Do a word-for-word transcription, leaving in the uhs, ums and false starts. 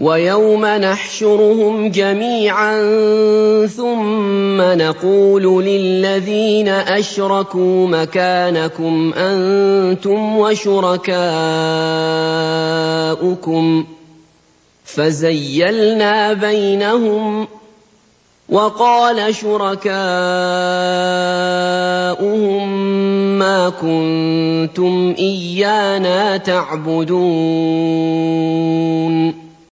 وَيَوْمَ نَحْشُرُهُمْ جَمِيعًا ثُمَّ نَقُولُ لِلَّذِينَ أَشْرَكُوا مَكَانَكُمْ أَنتُمْ وَشُرَكَاؤُكُمْ فَزَيَّلْنَا بَيْنَهُمْ ۖ وَقَالَ شُرَكَاؤُهُم مَّا كُنتُمْ إِيَّانَا تَعْبُدُونَ